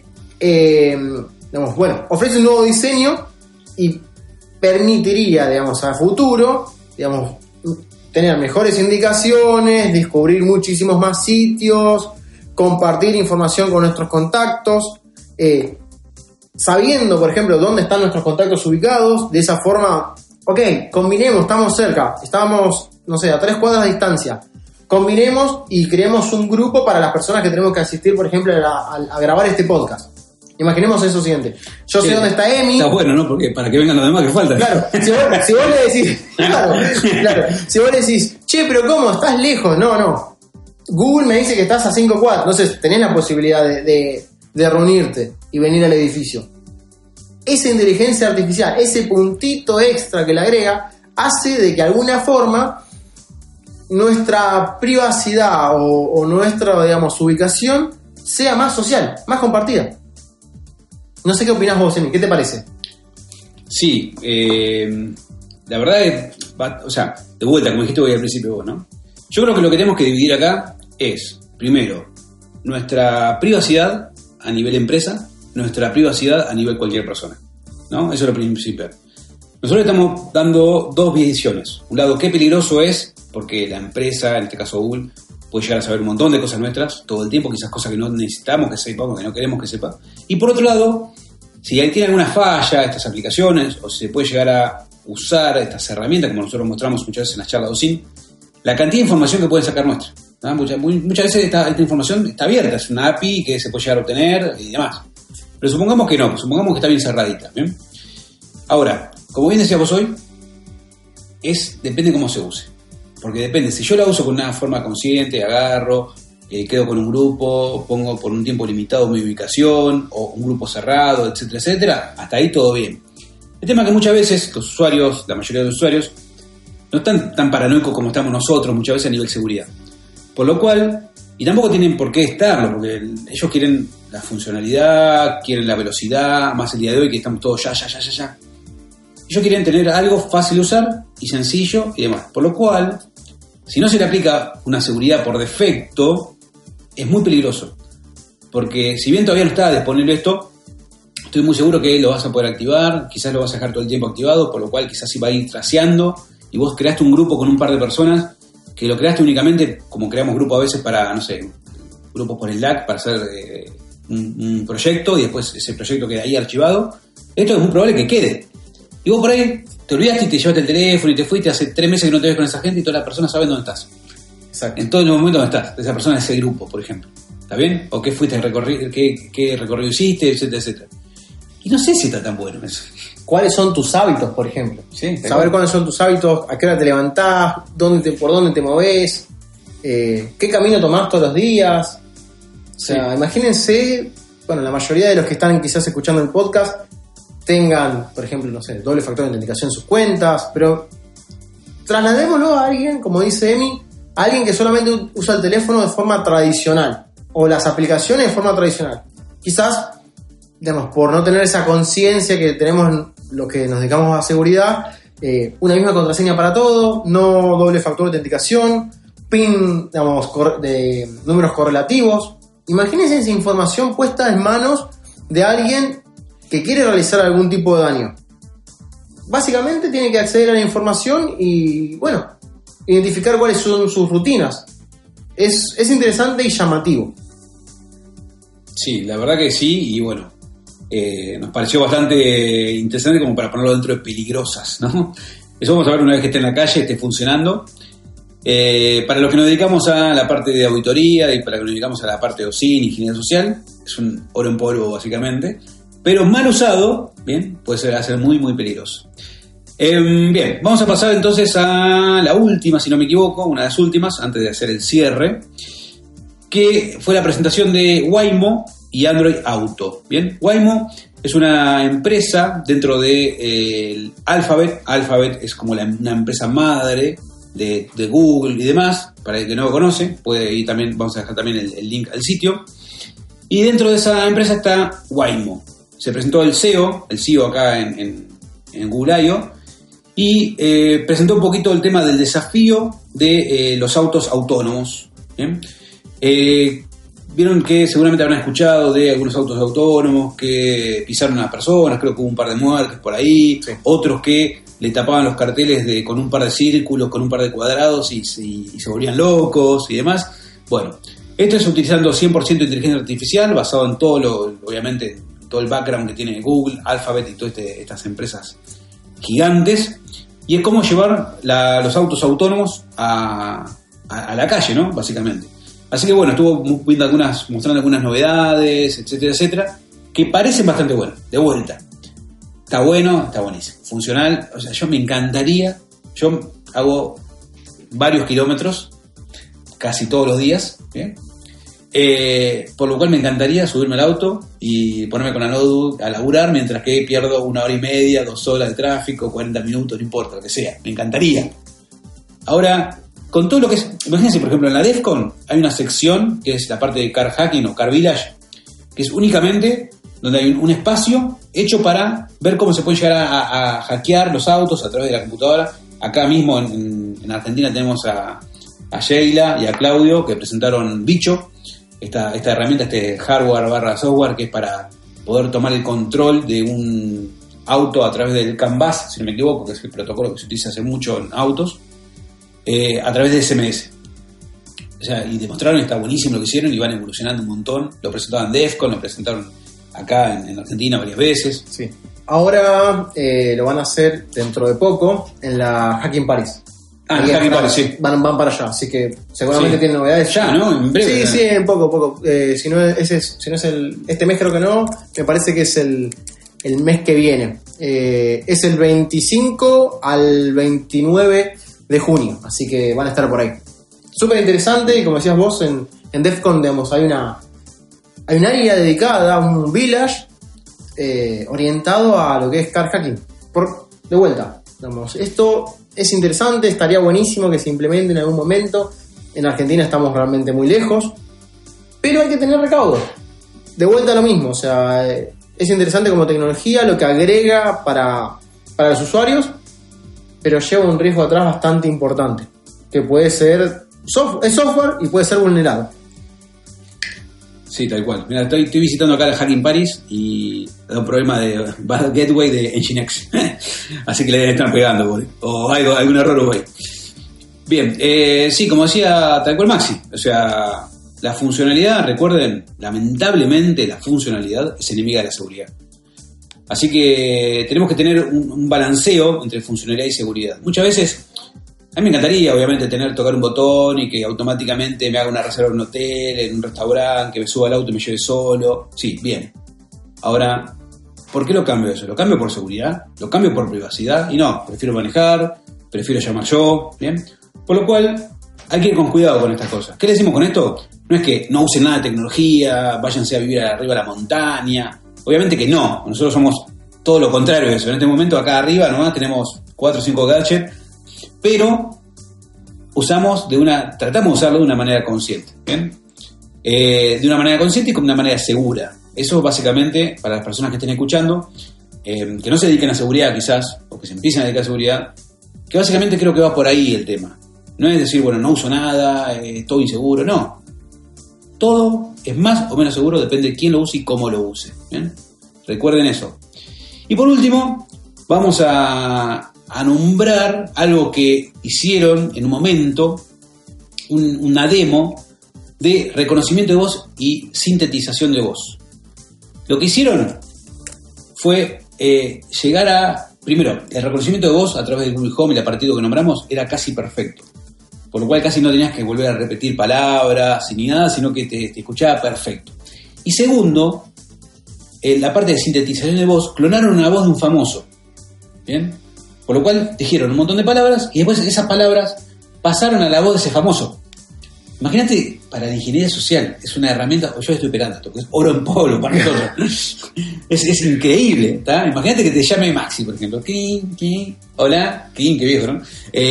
ofrece un nuevo diseño y permitiría, digamos, a futuro, digamos, tener mejores indicaciones, descubrir muchísimos más sitios, compartir información con nuestros contactos, sabiendo, por ejemplo, dónde están nuestros contactos ubicados. De esa forma, ok, combinemos, estamos cerca, estamos, no sé, a 3 cuadras de distancia. Combinemos y creemos un grupo para las personas que tenemos que asistir, por ejemplo, a grabar este podcast. Imaginemos eso siguiente. Yo sé dónde está Emi. Está bueno, ¿no? Porque para que vengan los demás que faltan. Claro, si vos le decís, claro, si vos le decís, che, pero ¿cómo? ¿Estás lejos? No. Google me dice que estás a 5 cuadras. Entonces tenés la posibilidad de reunirte y venir al edificio. Esa inteligencia artificial, ese puntito extra que le agrega, hace de que de alguna forma nuestra privacidad o nuestra, digamos, ubicación sea más social, más compartida. No sé qué opinás vos, Emi, ¿qué te parece? Sí, la verdad es, o sea, de vuelta, como dijiste hoy al principio vos, ¿no? Yo creo que lo que tenemos que dividir acá es, primero, nuestra privacidad a nivel empresa, nuestra privacidad a nivel cualquier persona, ¿no? Eso es lo principal. Nosotros estamos dando dos visiones. Un lado, qué peligroso es, porque la empresa, en este caso Google, puede llegar a saber un montón de cosas nuestras todo el tiempo, quizás cosas que no necesitamos que sepa, que no queremos que sepa. Y por otro lado, si tiene alguna falla estas aplicaciones, o si se puede llegar a usar estas herramientas, como nosotros mostramos muchas veces en las charlas de OSINT, la cantidad de información que pueden sacar nuestra, ¿no? Muchas veces esta información está abierta, es una API que se puede llegar a obtener y demás. Pero supongamos que no, supongamos que está bien cerradita, ¿bien? Ahora, como bien decíamos hoy, depende cómo se use. Porque depende, si yo la uso con una forma consciente, agarro, quedo con un grupo, pongo por un tiempo limitado mi ubicación, o un grupo cerrado, etcétera, etcétera, hasta ahí todo bien. El tema es que muchas veces los usuarios, la mayoría de los usuarios, no están tan paranoicos como estamos nosotros, muchas veces a nivel seguridad. Por lo cual, y tampoco tienen por qué estarlo, porque ellos quieren la funcionalidad, quieren la velocidad, más el día de hoy que estamos todos ya. Ellos quieren tener algo fácil de usar y sencillo y demás. Por lo cual, si no se le aplica una seguridad por defecto, es muy peligroso. Porque si bien todavía no está disponible esto, estoy muy seguro que lo vas a poder activar, quizás lo vas a dejar todo el tiempo activado, por lo cual quizás se va a ir traceando y vos creaste un grupo con un par de personas que lo creaste únicamente, como creamos grupos a veces para, no sé, grupos por Slack para hacer un proyecto y después ese proyecto queda ahí archivado. Esto es muy probable que quede. Y vos por ahí te olvidaste y te llevaste el teléfono y te fuiste hace 3 meses que no te ves con esa gente y todas las personas saben dónde estás. Exacto. En todo el momento donde estás, de esa persona, de ese grupo, por ejemplo. ¿Está bien? O qué fuiste, qué recorrido hiciste, etcétera, etcétera. Y no sé si está tan bueno eso. ¿Cuáles son tus hábitos, por ejemplo? Sí, saber cuáles son tus hábitos, a qué hora te levantás, por dónde te movés, qué camino tomás todos los días. O sea, imagínense, bueno, la mayoría de los que están quizás escuchando el podcast tengan, por ejemplo, no sé, doble factor de autenticación en sus cuentas, pero trasladémoslo a alguien, como dice Emi, alguien que solamente usa el teléfono de forma tradicional o las aplicaciones de forma tradicional. Quizás, digamos, por no tener esa conciencia que tenemos los que nos dedicamos a seguridad, una misma contraseña para todo, no doble factor de autenticación, PIN, digamos, de números correlativos. Imagínense esa información puesta en manos de alguien que quiere realizar algún tipo de daño. Básicamente tiene que acceder a la información y, bueno, identificar cuáles son sus rutinas. Es interesante y llamativo. Sí, la verdad que sí, y bueno, nos pareció bastante interesante como para ponerlo dentro de peligrosas, ¿no? Eso vamos a ver una vez que esté en la calle, esté funcionando. Para los que nos dedicamos a la parte de auditoría y para los que nos dedicamos a la parte de OSIN, ingeniería social, es un oro en polvo básicamente, pero mal usado, bien, puede ser muy muy peligroso. Bien, vamos a pasar entonces a la última, si no me equivoco, una de las últimas, antes de hacer el cierre, que fue la presentación de Waymo y Android Auto. Bien, Waymo es una empresa dentro de Alphabet. Alphabet es como una empresa madre de Google y demás. Para el que no lo conoce, puede ir también, vamos a dejar también el link al sitio. Y dentro de esa empresa está Waymo. Se presentó el CEO acá en Google I.O. y presentó un poquito el tema del desafío de los autos autónomos. ¿Bien? Vieron que seguramente habrán escuchado de algunos autos autónomos que pisaron a las personas, creo que hubo un par de muertes por ahí, sí. Otros que le tapaban los carteles con un par de círculos, con un par de cuadrados y se volvían locos y demás. Bueno, esto es utilizando 100% inteligencia artificial, basado en obviamente, todo el background que tiene Google, Alphabet y todas estas empresas gigantes, y es como llevar los autos autónomos a la calle, ¿no? Básicamente. Así que bueno, estuvo mostrando algunas novedades, etcétera, etcétera, que parecen bastante buenas. De vuelta, está bueno, está buenísimo, funcional. O sea, yo me encantaría, yo hago varios kilómetros casi todos los días, ¿bien? Por lo cual me encantaría subirme al auto y ponerme con la notebook a laburar, mientras que pierdo 1 hora y media, 2 horas de tráfico, 40 minutos, no importa, lo que sea, me encantaría. Ahora, con todo lo que es, imagínense, por ejemplo, en la DEFCON hay una sección que es la parte de Car Hacking o Car Village, que es únicamente donde hay un espacio hecho para ver cómo se puede llegar a hackear los autos a través de la computadora. Acá mismo en Argentina tenemos a Sheila y a Claudio, que presentaron Bicho, esta herramienta, este hardware/software, que es para poder tomar el control de un auto a través del CAN bus, si no me equivoco, que es el protocolo que se utiliza hace mucho en autos, a través de SMS. O sea, y demostraron, está buenísimo lo que hicieron y van evolucionando un montón. Lo presentaban en DEFCON, lo presentaron acá en Argentina varias veces. Sí. Ahora lo van a hacer dentro de poco en la Hacking Paris. En Hacking Paris, sí. Van para allá, así que seguramente tienen novedades. Ya, ¿no? En breve. Sí, en poco. Si no es este mes, creo que no. Me parece que es el mes que viene. Es el 25 al 29 de junio, así que van a estar por ahí. Súper interesante, y como decías vos, en DEFCON, digamos, hay un área dedicada, un village orientado a lo que es car hacking. De vuelta, digamos, esto es interesante, estaría buenísimo que se implemente en algún momento. En Argentina estamos realmente muy lejos, pero hay que tener recaudo. De vuelta a lo mismo, o sea, es interesante como tecnología, lo que agrega para los usuarios, pero lleva un riesgo atrás bastante importante, que puede ser es software y puede ser vulnerado. Sí, tal cual. Mira, estoy visitando acá la Hacking Paris y hay un problema de bad gateway de Nginx. Así que le deben estar pegando, boy. O algún error, boy. Bien, sí, como decía tal cual Maxi, o sea, la funcionalidad, recuerden, lamentablemente la funcionalidad es enemiga de la seguridad. Así que tenemos que tener un balanceo entre funcionalidad y seguridad. Muchas veces, a mí me encantaría, obviamente, tocar un botón y que automáticamente me haga una reserva en un hotel, en un restaurante, que me suba al auto y me lleve solo. Sí, bien. Ahora, ¿por qué lo cambio eso? ¿Lo cambio por seguridad? ¿Lo cambio por privacidad? Y no, prefiero manejar, prefiero llamar yo, ¿bien? Por lo cual, hay que ir con cuidado con estas cosas. ¿Qué le decimos con esto? No es que no usen nada de tecnología, váyanse a vivir arriba de la montaña. Obviamente que no, nosotros somos todo lo contrario de eso. En este momento acá arriba nomás tenemos 4 o 5 gadgets, pero tratamos de usarlo de una manera consciente, ¿bien? De una manera consciente y con una manera segura. Eso básicamente, para las personas que estén escuchando, que no se dediquen a seguridad quizás, o que se empiecen a dedicar a seguridad, que básicamente creo que va por ahí el tema. No es decir, bueno, no uso nada, estoy inseguro, no. Todo es más o menos seguro, depende de quién lo use y cómo lo use, ¿bien? Recuerden eso. Y por último, vamos a nombrar algo que hicieron en un momento, una demo de reconocimiento de voz y sintetización de voz. Lo que hicieron fue llegar a... Primero, el reconocimiento de voz a través de Google Home y el apartado que nombramos era casi perfecto. Por lo cual casi no tenías que volver a repetir palabras ni nada, sino que te escuchaba perfecto. Y segundo, en la parte de sintetización de voz, clonaron una voz de un famoso. ¿Bien? Por lo cual dijeron un montón de palabras y después esas palabras pasaron a la voz de ese famoso. Imagínate, para la ingeniería social, es una herramienta, yo estoy esperando esto, que es oro en polvo para nosotros. es increíble, ¿está? Imagínate que te llame Maxi, por ejemplo. Hola, qué viejo, ¿no?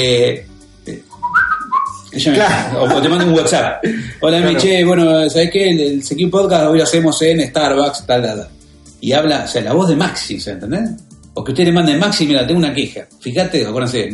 Claro. O te mando un WhatsApp. Hola, claro. Miche, bueno, ¿sabés qué? El CQ Podcast hoy lo hacemos en Starbucks, tal. Y habla, o sea, la voz de Maxi, ¿entendés? O que usted le mande Maxi, mira, tengo una queja. Fíjate, acuérdense,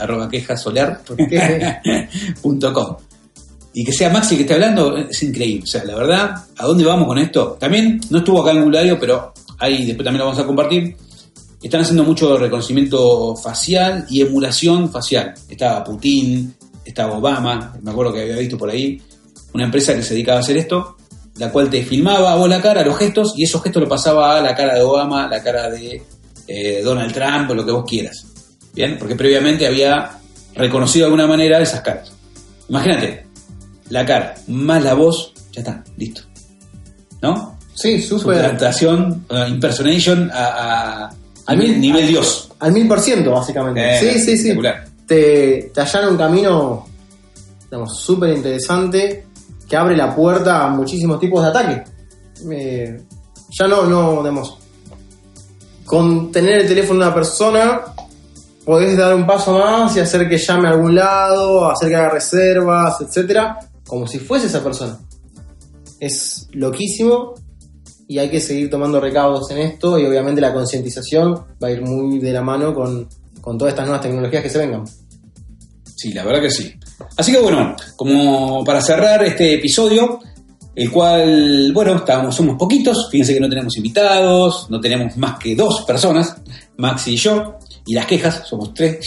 maxi@quejasolar.com. Y que sea Maxi que esté hablando, es increíble. O sea, la verdad, ¿a dónde vamos con esto? También, no estuvo acá en Gulario, pero ahí después también lo vamos a compartir. Están haciendo mucho reconocimiento facial y emulación facial. Estaba Putin, estaba Obama, me acuerdo que había visto por ahí una empresa que se dedicaba a hacer esto, la cual te filmaba a vos la cara, los gestos, y esos gestos lo pasaba a la cara de Obama, la cara de Donald Trump, o lo que vos quieras. Bien, porque previamente había reconocido de alguna manera esas caras. Imagínate, la cara más la voz, ya está, listo. ¿No? Sí, súper. Suplantación, impersonation al nivel Dios. Al 1000%, básicamente. Sí. Espectacular. Te allana un camino, digamos, súper interesante que abre la puerta a muchísimos tipos de ataque. Ya no, digamos, con tener el teléfono de una persona podés dar un paso más y hacer que llame a algún lado, hacer que haga reservas, etcétera, como si fuese esa persona. Es loquísimo y hay que seguir tomando recaudos en esto, y obviamente la concientización va a ir muy de la mano con todas estas nuevas tecnologías que se vengan. Sí, la verdad que sí. Así que bueno, como para cerrar este episodio, el cual, bueno, somos poquitos, fíjense que no tenemos invitados, no tenemos más que 2 personas, Maxi y yo, y las quejas, somos 3.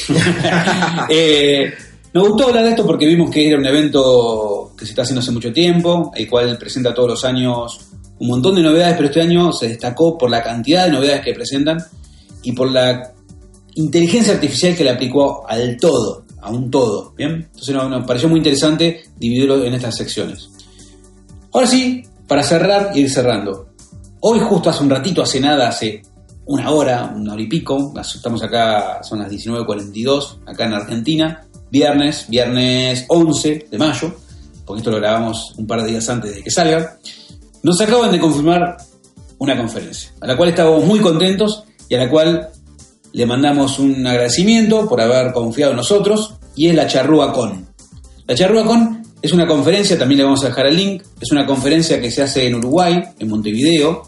Nos gustó hablar de esto porque vimos que era un evento que se está haciendo hace mucho tiempo, el cual presenta todos los años un montón de novedades, pero este año se destacó por la cantidad de novedades que presentan y por la inteligencia artificial que le aplicó al todo, a un todo, ¿bien? Entonces nos pareció muy interesante dividirlo en estas secciones. Ahora sí, para cerrar y ir cerrando. Hoy justo hace un ratito, hace una hora y pico, estamos acá, son las 19:42, acá en Argentina, viernes 11 de mayo, porque esto lo grabamos un par de días antes de que salga. Nos acaban de confirmar una conferencia, a la cual estamos muy contentos y a la cual le mandamos un agradecimiento por haber confiado en nosotros, y es la CharrúaCon. La CharrúaCon es una conferencia, también le vamos a dejar el link, es una conferencia que se hace en Uruguay, en Montevideo.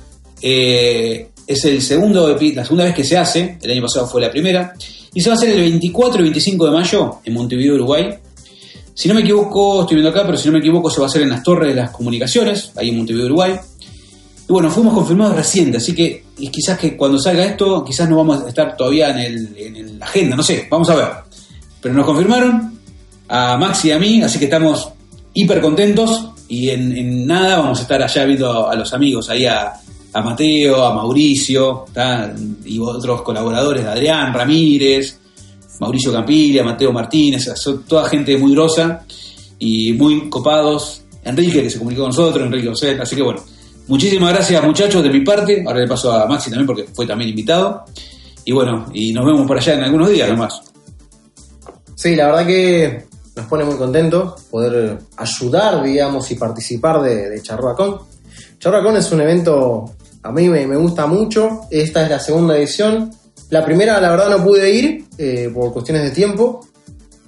Es la segunda vez que se hace, el año pasado fue la primera, y se va a hacer el 24 y 25 de mayo en Montevideo, Uruguay. Si no me equivoco, estoy viendo acá, pero si no me equivoco se va a hacer en las Torres de las Comunicaciones, ahí en Montevideo, Uruguay. Y bueno, fuimos confirmados reciente, así que quizás que cuando salga esto, quizás no vamos a estar todavía en la agenda, no sé, vamos a ver. Pero nos confirmaron a Maxi y a mí, así que estamos hiper contentos, y en nada vamos a estar allá viendo a los amigos, ahí a Mateo, a Mauricio, ¿tá? Y otros colaboradores, de Adrián Ramírez, Mauricio Campiglia, Mateo Martínez, son toda gente muy grosa y muy copados. Enrique, que se comunicó con nosotros, Enrique Ocet, así que bueno, muchísimas gracias, muchachos, de mi parte. Ahora le paso a Maxi también porque fue también invitado. Y bueno, y nos vemos por allá en algunos días nomás. Sí, la verdad que nos pone muy contentos poder ayudar, digamos, y participar de CharrúaCon. CharrúaCon es un evento, a mí me gusta mucho. Esta es la segunda edición. La primera, la verdad, no pude ir por cuestiones de tiempo.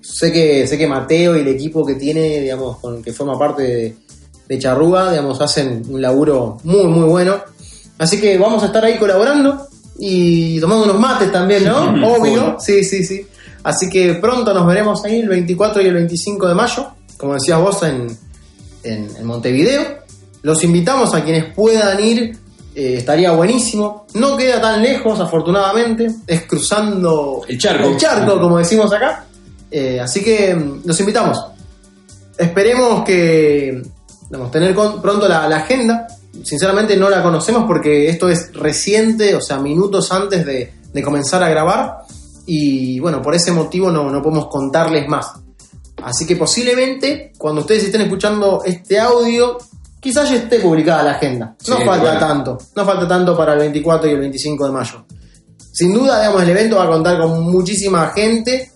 sé que Mateo y el equipo que tiene, digamos, con que forma parte de Charrúa, digamos, hacen un laburo muy, muy bueno. Así que vamos a estar ahí colaborando y tomando unos mates también, ¿no? Obvio. Sí. Así que pronto nos veremos ahí el 24 y el 25 de mayo, como decías vos, en Montevideo. Los invitamos a quienes puedan ir, estaría buenísimo. No queda tan lejos, afortunadamente, es cruzando el charco, como decimos acá. Así que los invitamos. Esperemos que tener pronto la agenda. Sinceramente no la conocemos porque esto es reciente, o sea, minutos antes de comenzar a grabar. Y bueno, por ese motivo no podemos contarles más. Así que posiblemente cuando ustedes estén escuchando este audio, quizás ya esté publicada la agenda. No falta tanto para el 24 y el 25 de mayo. Sin duda, digamos, el evento va a contar con muchísima gente.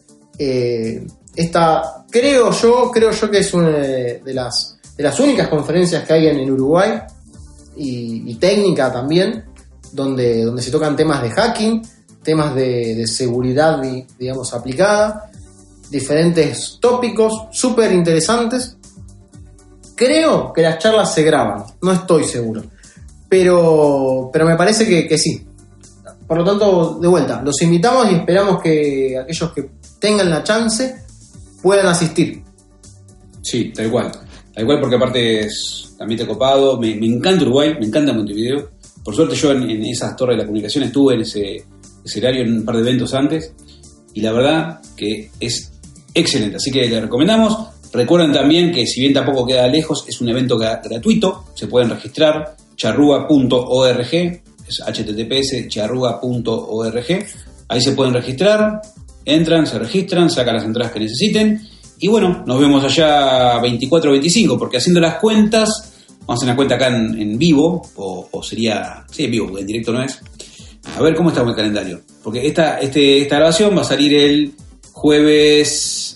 Esta creo yo que es una de las únicas conferencias que hay en Uruguay y técnica también, donde se tocan temas de hacking, temas de seguridad, digamos, aplicada, diferentes tópicos súper interesantes. Creo que las charlas se graban, no estoy seguro, pero me parece que sí. Por lo tanto, de vuelta, los invitamos y esperamos que aquellos que tengan la chance puedan asistir. Sí, tal cual, porque aparte es también copado. Me encanta Uruguay, me encanta Montevideo. Por suerte yo en esas torres de la comunicación estuve en ese escenario en un par de eventos antes y la verdad que es excelente, así que les recomendamos. Recuerden también que si bien tampoco queda lejos, es un evento gratuito, se pueden registrar, charrúa.org, es https charrúa.org, ahí se pueden registrar, entran, se registran, sacan las entradas que necesiten y bueno, nos vemos allá 24 o 25, porque haciendo las cuentas, vamos a hacer una cuenta acá en vivo, o sería, sí, en vivo, porque en directo no es. A ver cómo está el calendario, porque esta grabación va a salir el jueves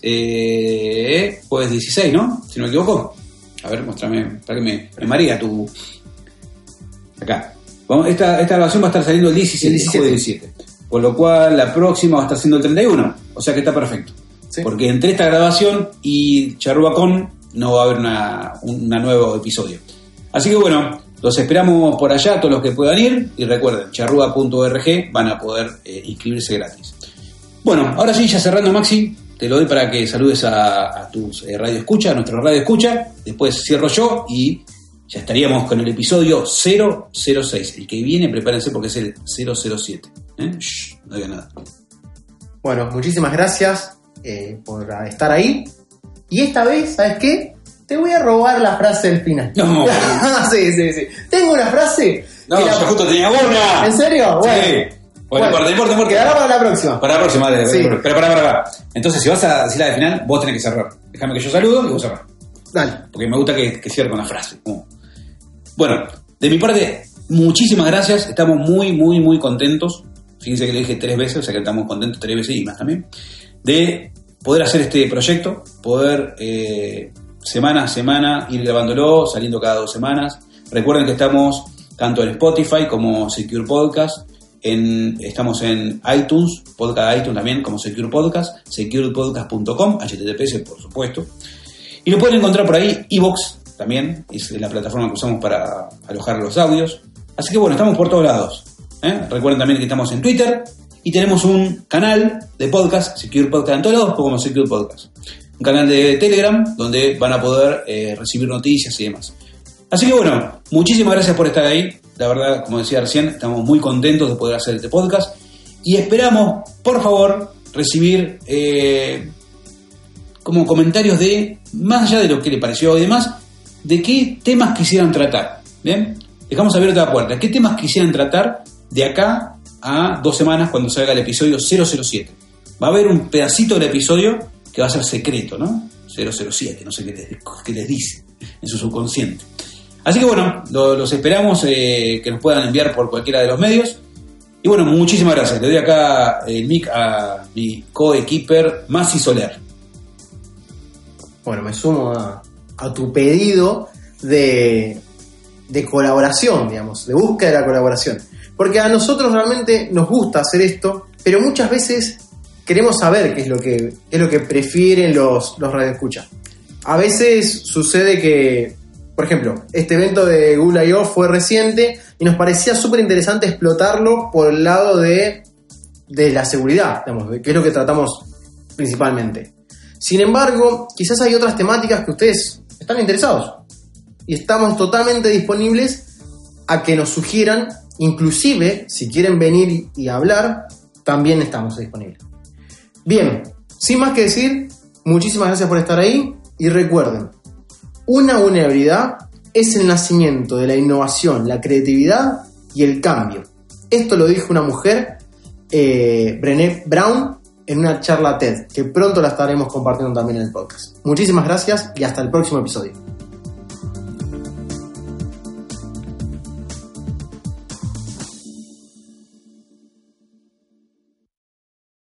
16, ¿no? Si no me equivoco. A ver, muéstrame, para que me marea tu... Acá. Vamos, esta grabación va a estar saliendo el 17. Con lo cual la próxima va a estar siendo el 31. O sea que está perfecto. Sí. Porque entre esta grabación y CharrúaCon no va a haber un nuevo episodio. Así que bueno, los esperamos por allá, todos los que puedan ir. Y recuerden, charrúa.org van a poder inscribirse gratis. Bueno, ahora sí, ya cerrando, Maxi, te lo doy para que saludes a tus radio escucha, a nuestra radio escucha. Después cierro yo y ya estaríamos con el episodio 006. El que viene, prepárense porque es el 007. No diga nada. Bueno, muchísimas gracias por estar ahí. Y esta vez, ¿sabes qué? Te voy a robar la frase del final. No. Sí. Tengo una frase. No, yo justo tenía una. ¿En serio? Bueno. Sí. Bueno, porque quedará para la próxima. Para la próxima, dale. Sí. Pero para. Entonces, si vas a decir la de final, vos tenés que cerrar. Déjame que yo saludo y vos cerrás. Dale. Porque me gusta que cierre con la frase. Bueno, de mi parte, muchísimas gracias. Estamos muy, muy, muy contentos. Fíjense que le dije 3 veces, o sea que estamos contentos 3 veces y más también. De poder hacer este proyecto, poder semana a semana ir grabándolo, saliendo cada 2 semanas. Recuerden que estamos tanto en Spotify como Secure Podcast. Estamos en iTunes, podcast iTunes también como Secure Podcast, securepodcast.com, https por supuesto. Y lo pueden encontrar por ahí, iVoox también, es la plataforma que usamos para alojar los audios. Así que bueno, estamos por todos lados. Recuerden también que estamos en Twitter y tenemos un canal de podcast, Secure Podcast en todos lados, como Secure Podcast. Un canal de Telegram donde van a poder recibir noticias y demás. Así que bueno, muchísimas gracias por estar ahí. La verdad, como decía recién, estamos muy contentos de poder hacer este podcast y esperamos, por favor, recibir como comentarios de, más allá de lo que les pareció y demás, de qué temas quisieran tratar. ¿Bien? Dejamos abierta la puerta. ¿Qué temas quisieran tratar de acá a 2 semanas cuando salga el episodio 007? Va a haber un pedacito del episodio que va a ser secreto, ¿no? 007, no sé qué les dice en su subconsciente. Así que bueno, los esperamos que nos puedan enviar por cualquiera de los medios. Y bueno, muchísimas gracias. Le doy acá el mic a mi coequiper Masi Soler. Bueno, me sumo a tu pedido de colaboración, digamos, de búsqueda de la colaboración. Porque a nosotros realmente nos gusta hacer esto, pero muchas veces queremos saber qué es lo que prefieren los radioescuchas. A veces sucede que, por ejemplo, este evento de Google I.O. fue reciente y nos parecía súper interesante explotarlo por el lado de la seguridad, digamos, que es lo que tratamos principalmente. Sin embargo, quizás hay otras temáticas que ustedes están interesados y estamos totalmente disponibles a que nos sugieran, inclusive si quieren venir y hablar, también estamos disponibles. Bien, sin más que decir, muchísimas gracias por estar ahí y recuerden, una vulnerabilidad es el nacimiento de la innovación, la creatividad y el cambio. Esto lo dijo una mujer, Brené Brown, en una charla TED, que pronto la estaremos compartiendo también en el podcast. Muchísimas gracias y hasta el próximo episodio.